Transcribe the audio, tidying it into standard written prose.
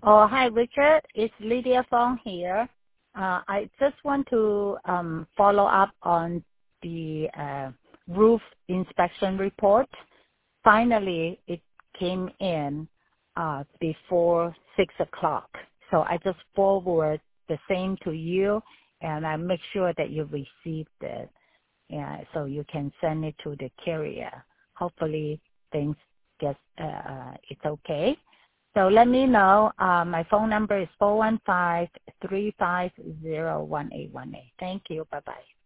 Oh, hi, Richard. It's Lydia Fong here. I just want to follow up on the roof inspection report. Finally, it came in before 6 o'clock. So I just forward the same to you, and I make sure that you received it. Yeah, so you can send it to the carrier. Hopefully things get, it's okay. So let me know. My phone number is 415-350-1818. Thank you. Bye-bye.